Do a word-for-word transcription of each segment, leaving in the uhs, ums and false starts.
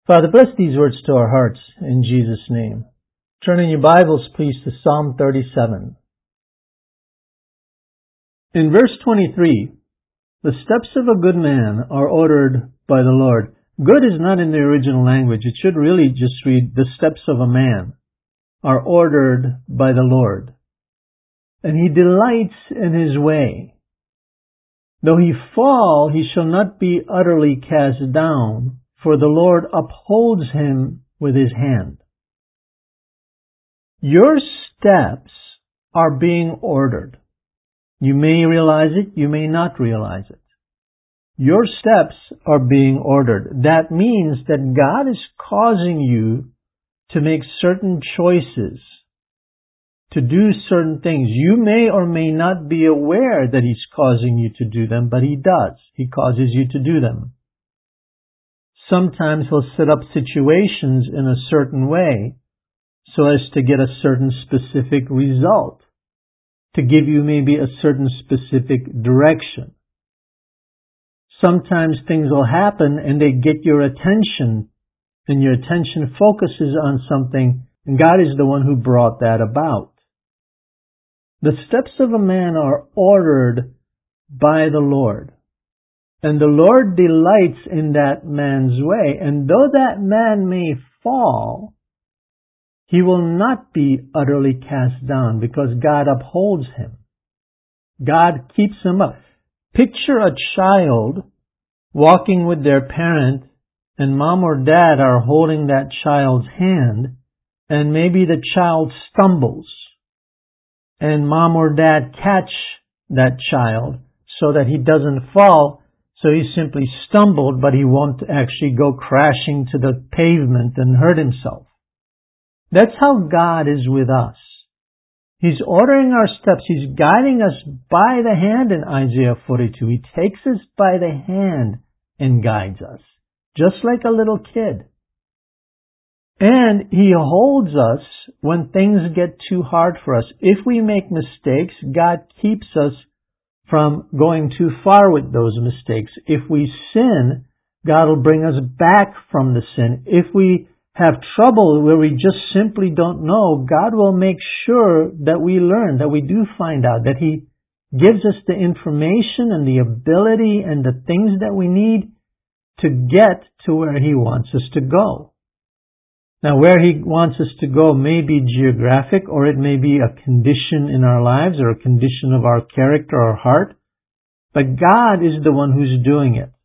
Father, bless these words to our hearts in Jesus' name. Turn in your Bibles, please, to Psalm thirty-seven. In verse twenty-three, the steps of a good man are ordered by the Lord. Good is not in the original language. It should really just read, the steps of a man are ordered by the Lord, and he delights in his way. Though he fall, he shall not be utterly cast down, for the Lord upholds him with his hand. Your steps are being ordered. You may realize it, you may not realize it. Your steps are being ordered. That means that God is causing you to make certain choices, to do certain things. You may or may not be aware that He's causing you to do them, but He does. He causes you to do them. Sometimes He'll set up situations in a certain way so as to get a certain specific result, to give you maybe a certain specific direction. Sometimes things will happen and they get your attention, and your attention focuses on something, and God is the one who brought that about. The steps of a man are ordered by the Lord, and the Lord delights in that man's way, and though that man may fall, he will not be utterly cast down because God upholds him. God keeps him up. Picture a child walking with their parent, and mom or dad are holding that child's hand, and maybe the child stumbles, and mom or dad catch that child so that he doesn't fall. So he simply stumbled, but he won't actually go crashing to the pavement and hurt himself. That's how God is with us. He's ordering our steps. He's guiding us by the hand in Isaiah forty-two. He takes us by the hand and guides us, just like a little kid. And He holds us when things get too hard for us. If we make mistakes, God keeps us from going too far with those mistakes. If we sin, God will bring us back from the sin. If we have trouble where we just simply don't know, God will make sure that we learn, that we do find out, that He gives us the information and the ability and the things that we need to get to where He wants us to go. Now, where He wants us to go may be geographic, or it may be a condition in our lives or a condition of our character or heart, but God is the one who's doing it.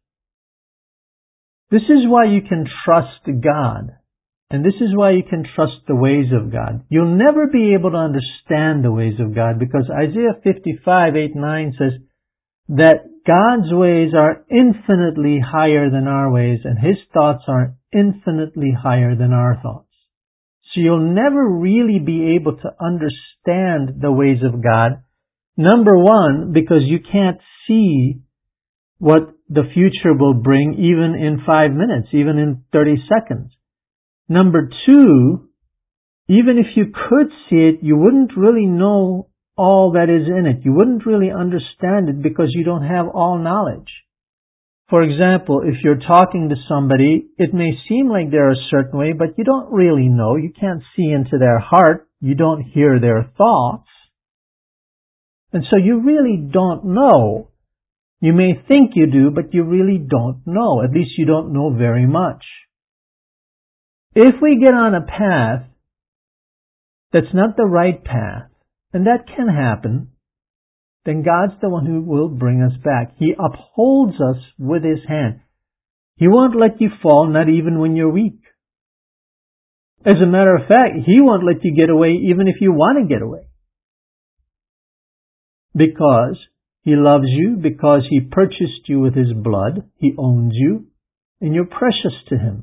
This is why you can trust God. And this is why you can trust the ways of God. You'll never be able to understand the ways of God, because Isaiah fifty-five, eight, nine says that God's ways are infinitely higher than our ways, and His thoughts are infinitely higher than our thoughts. So you'll never really be able to understand the ways of God. Number one, because you can't see what the future will bring even in five minutes, even in thirty seconds. Number two, even if you could see it, you wouldn't really know all that is in it. You wouldn't really understand it because you don't have all knowledge. For example, if you're talking to somebody, it may seem like they're a certain way, but you don't really know. You can't see into their heart. You don't hear their thoughts. And so you really don't know. You may think you do, but you really don't know. At least you don't know very much. If we get on a path that's not the right path, and that can happen, then God's the one who will bring us back. He upholds us with His hand. He won't let you fall, not even when you're weak. As a matter of fact, He won't let you get away even if you want to get away. Because He loves you, because He purchased you with His blood, He owns you, and you're precious to Him.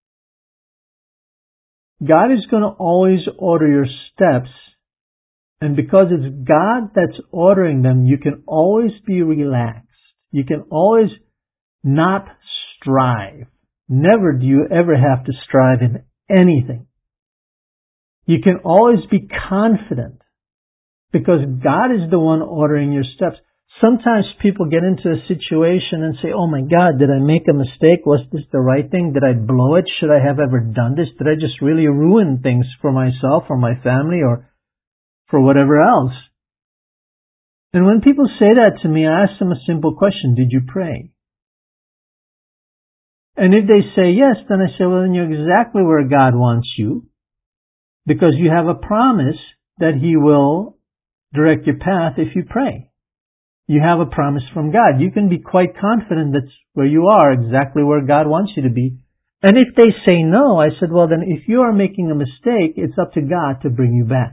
God is going to always order your steps, and because it's God that's ordering them, you can always be relaxed. You can always not strive. Never do you ever have to strive in anything. You can always be confident because God is the one ordering your steps. Sometimes people get into a situation and say, oh my God, did I make a mistake? Was this the right thing? Did I blow it? Should I have ever done this? Did I just really ruin things for myself or my family or for whatever else? And when people say that to me, I ask them a simple question. Did you pray? And if they say yes, then I say, well, then you're exactly where God wants you, because you have a promise that He will direct your path if you pray. You have a promise from God. You can be quite confident that's where you are, exactly where God wants you to be. And if they say no, I said, well, then if you are making a mistake, it's up to God to bring you back.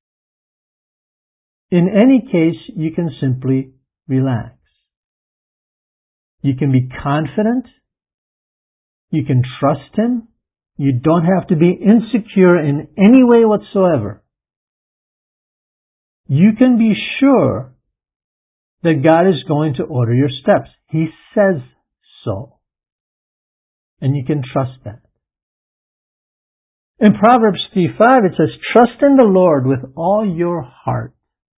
In any case, you can simply relax. You can be confident. You can trust Him. You don't have to be insecure in any way whatsoever. You can be sure that God is going to order your steps. He says so. And you can trust that. In Proverbs three five, it says, trust in the Lord with all your heart.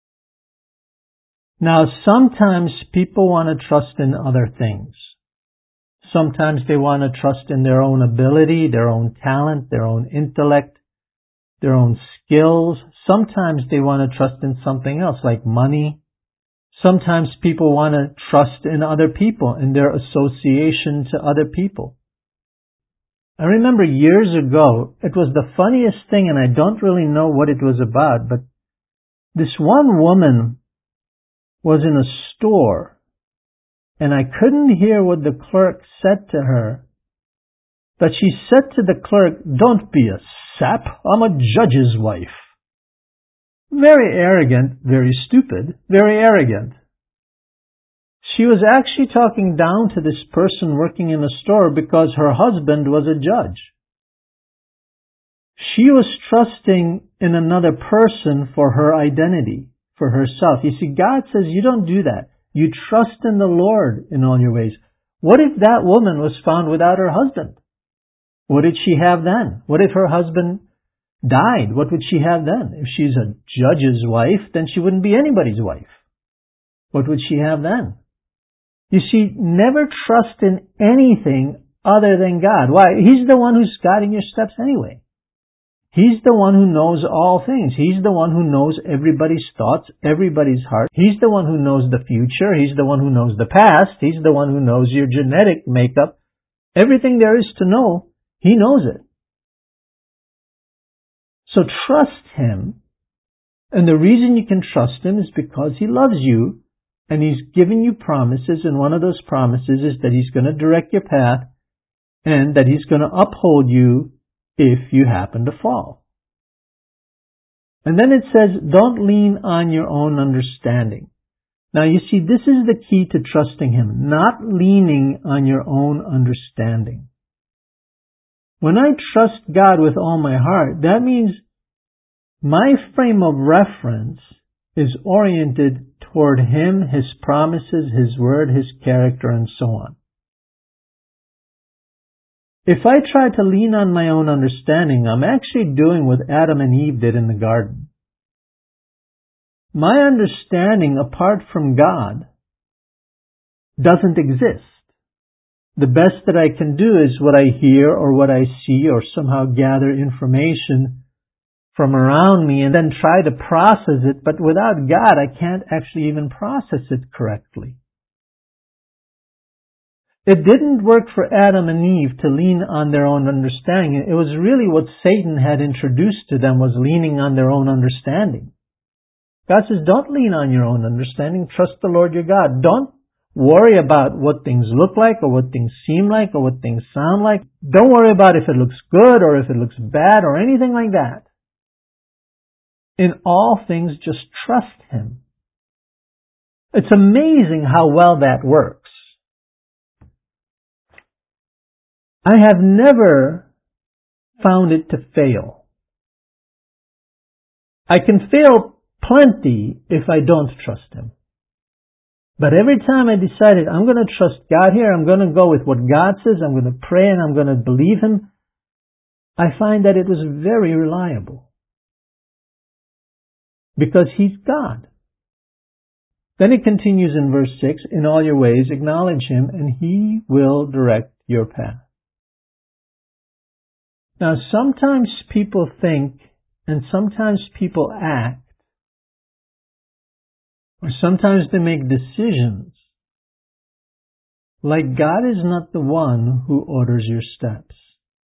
Now, sometimes people want to trust in other things. Sometimes they want to trust in their own ability, their own talent, their own intellect, their own skills. Sometimes they want to trust in something else, like money. Sometimes people want to trust in other people, in their association to other people. I remember years ago, it was the funniest thing, and I don't really know what it was about, but this one woman was in a store, and I couldn't hear what the clerk said to her, but she said to the clerk, don't be a sap, I'm a judge's wife. Very arrogant, very stupid, very arrogant. She was actually talking down to this person working in a store because her husband was a judge. She was trusting in another person for her identity, for herself. You see, God says you don't do that. You trust in the Lord in all your ways. What if that woman was found without her husband? What did she have then? What if her husband died? What would she have then? If she's a judge's wife, then she wouldn't be anybody's wife. What would she have then? You see, never trust in anything other than God. Why? He's the one who's guiding your steps anyway. He's the one who knows all things. He's the one who knows everybody's thoughts, everybody's heart. He's the one who knows the future. He's the one who knows the past. He's the one who knows your genetic makeup. Everything there is to know, He knows it. So trust Him. And the reason you can trust Him is because He loves you. And He's given you promises, and one of those promises is that He's going to direct your path and that He's going to uphold you if you happen to fall. And then it says, don't lean on your own understanding. Now you see, this is the key to trusting Him, not leaning on your own understanding. When I trust God with all my heart, that means my frame of reference is oriented toward Him, His promises, His word, His character, and so on. If I try to lean on my own understanding, I'm actually doing what Adam and Eve did in the garden. My understanding apart from God doesn't exist. The best that I can do is what I hear or what I see or somehow gather information from around me and then try to process it, but without God I can't actually even process it correctly. It didn't work for Adam and Eve to lean on their own understanding. It was really what Satan had introduced to them, was leaning on their own understanding. God says, don't lean on your own understanding. Trust the Lord your God. Don't worry about what things look like or what things seem like or what things sound like. Don't worry about if it looks good or if it looks bad or anything like that. In all things, just trust Him. It's amazing how well that works. I have never found it to fail. I can fail plenty if I don't trust Him. But every time I decided I'm going to trust God here, I'm going to go with what God says, I'm going to pray and I'm going to believe Him, I find that it was very reliable. Because He's God. Then it continues in verse six, in all your ways acknowledge Him and He will direct your path. Now sometimes people think and sometimes people act, or sometimes they make decisions like God is not the one who orders your steps.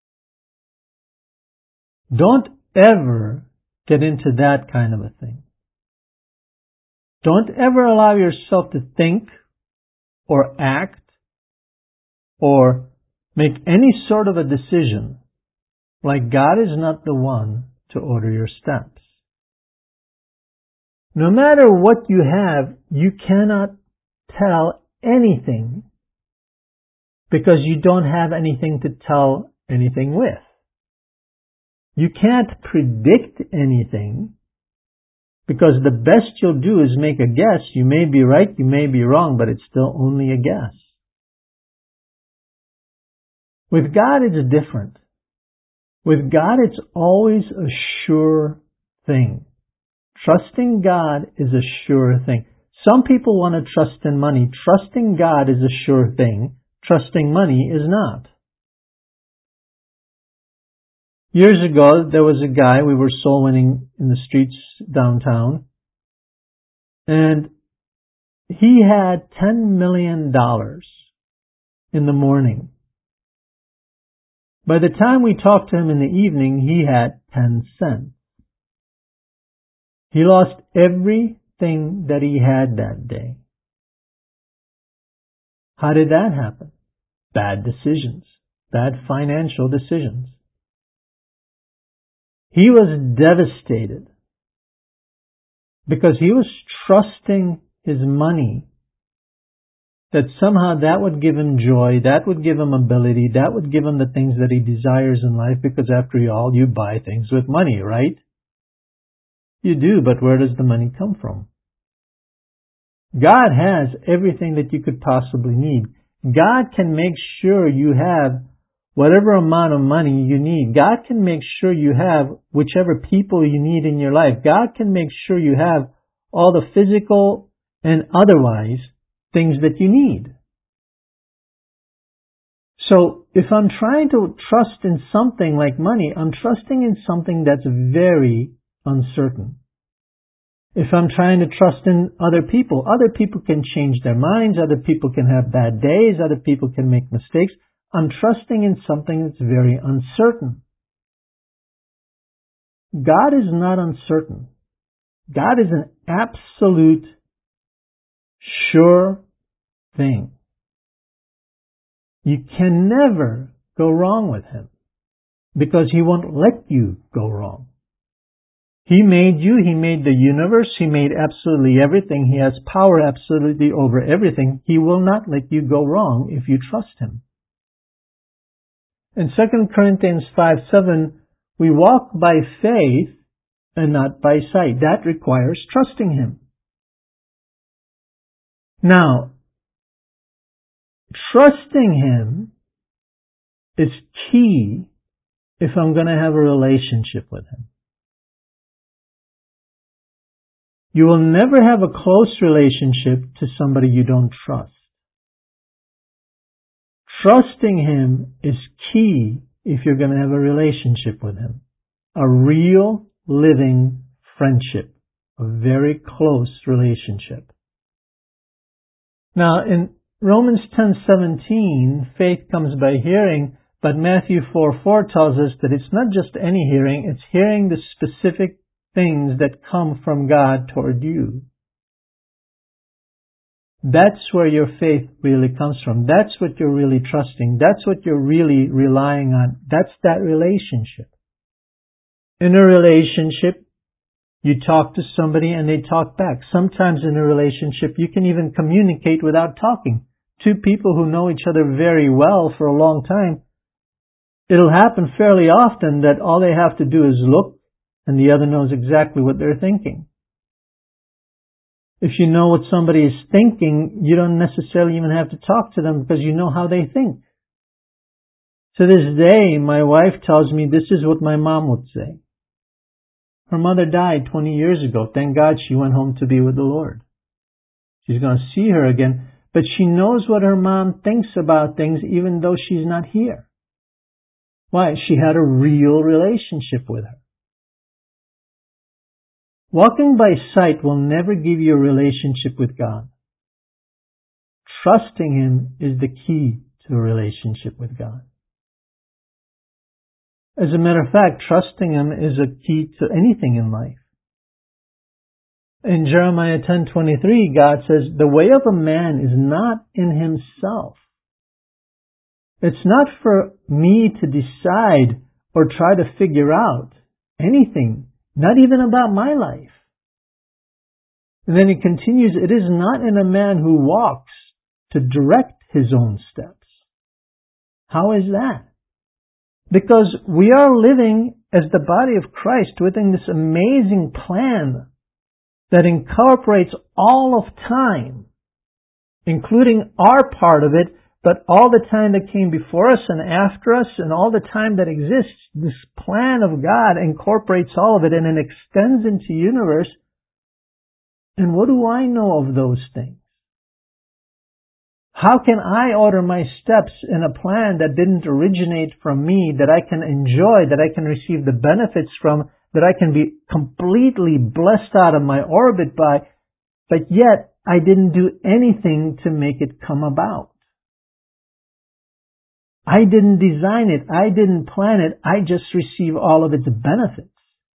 Don't ever get into that kind of a thing. Don't ever allow yourself to think or act or make any sort of a decision like God is not the one to order your steps. No matter what you have, you cannot tell anything because you don't have anything to tell anything with. You can't predict anything because the best you'll do is make a guess. You may be right, you may be wrong, but it's still only a guess. With God, it's different. With God, it's always a sure thing. Trusting God is a sure thing. Some people want to trust in money. Trusting God is a sure thing. Trusting money is not. Years ago, there was a guy, we were soul winning in the streets downtown, and he had ten million dollars in the morning. By the time we talked to him in the evening, he had ten cents. He lost everything that he had that day. How did that happen? Bad decisions. Bad financial decisions. He was devastated because he was trusting his money that somehow that would give him joy, that would give him ability, that would give him the things that he desires in life, because after all, you buy things with money, right? You do, but where does the money come from? God has everything that you could possibly need. God can make sure you have whatever amount of money you need. God can make sure you have whichever people you need in your life. God can make sure you have all the physical and otherwise things that you need. So if I'm trying to trust in something like money, I'm trusting in something that's very uncertain. If I'm trying to trust in other people, other people can change their minds, other people can have bad days, other people can make mistakes. I'm trusting in something that's very uncertain. God is not uncertain. God is an absolute, sure thing. You can never go wrong with Him because He won't let you go wrong. He made you, He made the universe, He made absolutely everything. He has power absolutely over everything. He will not let you go wrong if you trust Him. In Second Corinthians five seven, we walk by faith and not by sight. That requires trusting Him. Now, trusting Him is key if I'm going to have a relationship with Him. You will never have a close relationship to somebody you don't trust. Trusting Him is key if you're going to have a relationship with Him. A real, living friendship. A very close relationship. Now, in Romans ten seventeen, faith comes by hearing, but Matthew four four tells us that it's not just any hearing, it's hearing the specific things that come from God toward you. That's where your faith really comes from. That's what you're really trusting. That's what you're really relying on. That's that relationship. In a relationship, you talk to somebody and they talk back. Sometimes in a relationship, you can even communicate without talking. Two people who know each other very well for a long time, it'll happen fairly often that all they have to do is look and the other knows exactly what they're thinking. If you know what somebody is thinking, you don't necessarily even have to talk to them because you know how they think. To this day, my wife tells me this is what my mom would say. Her mother died twenty years ago. Thank God she went home to be with the Lord. She's going to see her again, but she knows what her mom thinks about things even though she's not here. Why? She had a real relationship with her. Walking by sight will never give you a relationship with God. Trusting Him is the key to a relationship with God. As a matter of fact, trusting Him is a key to anything in life. In Jeremiah ten twenty-three, God says, "The way of a man is not in himself." It's not for me to decide or try to figure out anything, not even about my life. And then He continues, "It is not in a man who walks to direct his own steps." How is that? Because we are living as the body of Christ within this amazing plan that incorporates all of time, including our part of it, but all the time that came before us and after us and all the time that exists. This plan of God incorporates all of it and it extends into the universe. And what do I know of those things? How can I order my steps in a plan that didn't originate from me, that I can enjoy, that I can receive the benefits from, that I can be completely blessed out of my orbit by, but yet I didn't do anything to make it come about? I didn't design it. I didn't plan it. I just receive all of its benefits.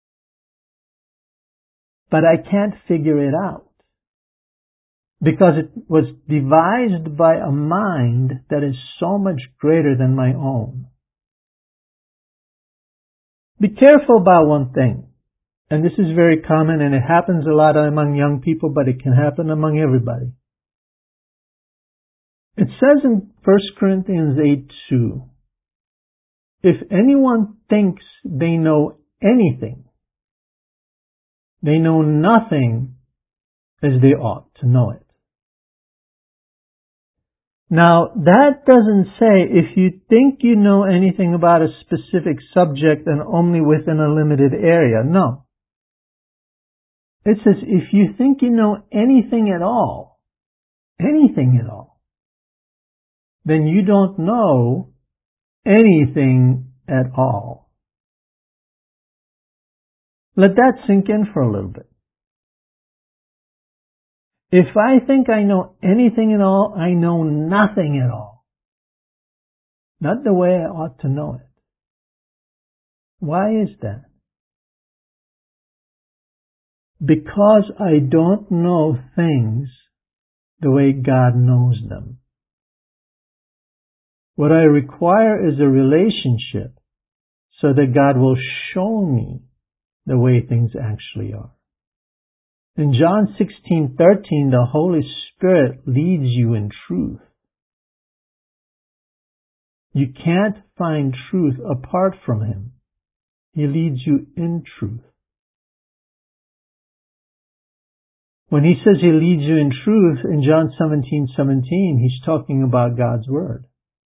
But I can't figure it out, because it was devised by a mind that is so much greater than my own. Be careful about one thing, and this is very common and it happens a lot among young people, but it can happen among everybody. It says in First Corinthians eight two, "If anyone thinks they know anything, they know nothing as they ought to know it." Now, that doesn't say if you think you know anything about a specific subject and only within a limited area. No. It says if you think you know anything at all, anything at all, then you don't know anything at all. Let that sink in for a little bit. If I think I know anything at all, I know nothing at all. Not the way I ought to know it. Why is that? Because I don't know things the way God knows them. What I require is a relationship so that God will show me the way things actually are. In John sixteen thirteen, the Holy Spirit leads you in truth. You can't find truth apart from Him. He leads you in truth. When He says He leads you in truth, in John seventeen seventeen, He's talking about God's Word.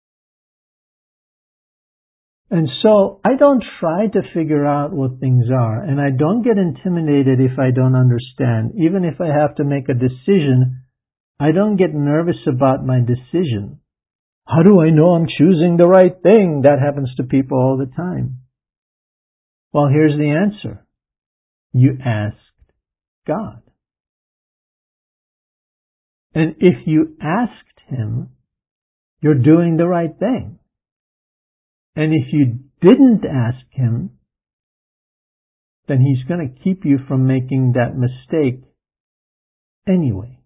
And so, I don't try to figure out what things are, and I don't get intimidated if I don't understand. Even if I have to make a decision, I don't get nervous about my decision. How do I know I'm choosing the right thing? That happens to people all the time. Well, here's the answer. You asked God. And if you asked Him, you're doing the right thing. And if you didn't ask Him, then He's going to keep you from making that mistake anyway.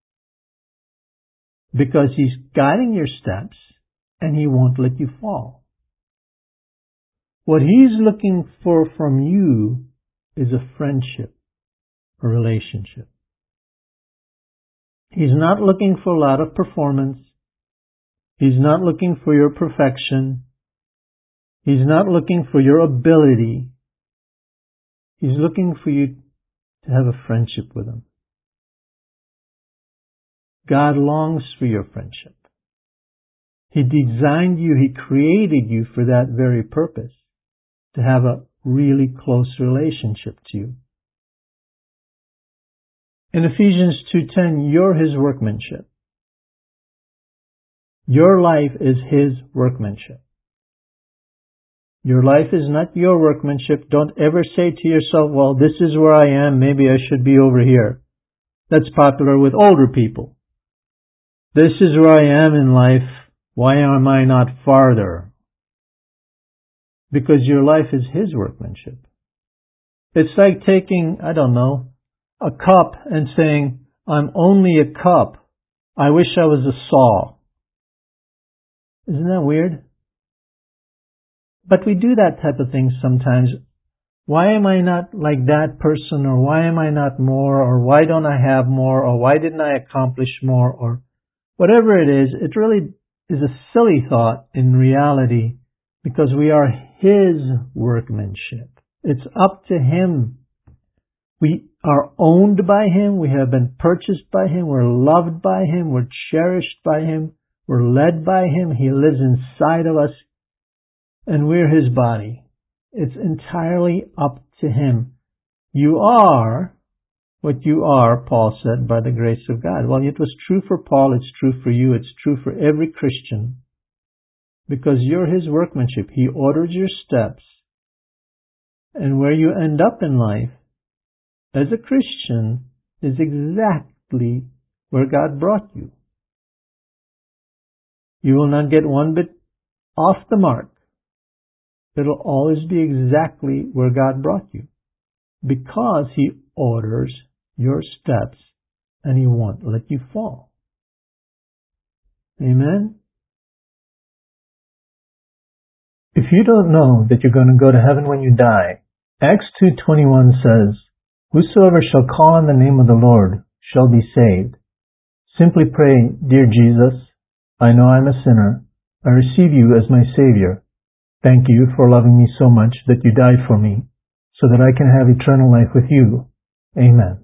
Because He's guiding your steps and He won't let you fall. What He's looking for from you is a friendship, a relationship. He's not looking for a lot of performance. He's not looking for your perfection. He's not looking for your ability. He's looking for you to have a friendship with Him. God longs for your friendship. He designed you, He created you for that very purpose, to have a really close relationship to you. In Ephesians two ten, you're His workmanship. Your life is His workmanship. Your life is not your workmanship. Don't ever say to yourself, well, this is where I am, maybe I should be over here. That's popular with older people. This is where I am in life. Why am I not farther? Because your life is His workmanship. It's like taking, I don't know, a cup and saying, I'm only a cup. I wish I was a saw. Isn't that weird? But we do that type of thing sometimes. Why am I not like that person? Or why am I not more? Or why don't I have more? Or why didn't I accomplish more? Or whatever it is, it really is a silly thought in reality, because we are His workmanship. It's up to Him. We are owned by Him. We have been purchased by Him. We're loved by Him. We're cherished by Him. We're led by Him. He lives inside of us. And we're His body. It's entirely up to Him. You are what you are, Paul said, by the grace of God. Well, it was true for Paul. It's true for you. It's true for every Christian. Because you're His workmanship. He orders your steps. And where you end up in life, as a Christian, is exactly where God brought you. You will not get one bit off the mark. It'll always be exactly where God brought you, because He orders your steps and He won't let you fall. Amen? If you don't know that you're going to go to heaven when you die, Acts two twenty-one says, whosoever shall call on the name of the Lord shall be saved. Simply pray, Dear Jesus, I know I'm a sinner. I receive you as my Savior. Thank you for loving me so much that you died for me, so that I can have eternal life with you. Amen.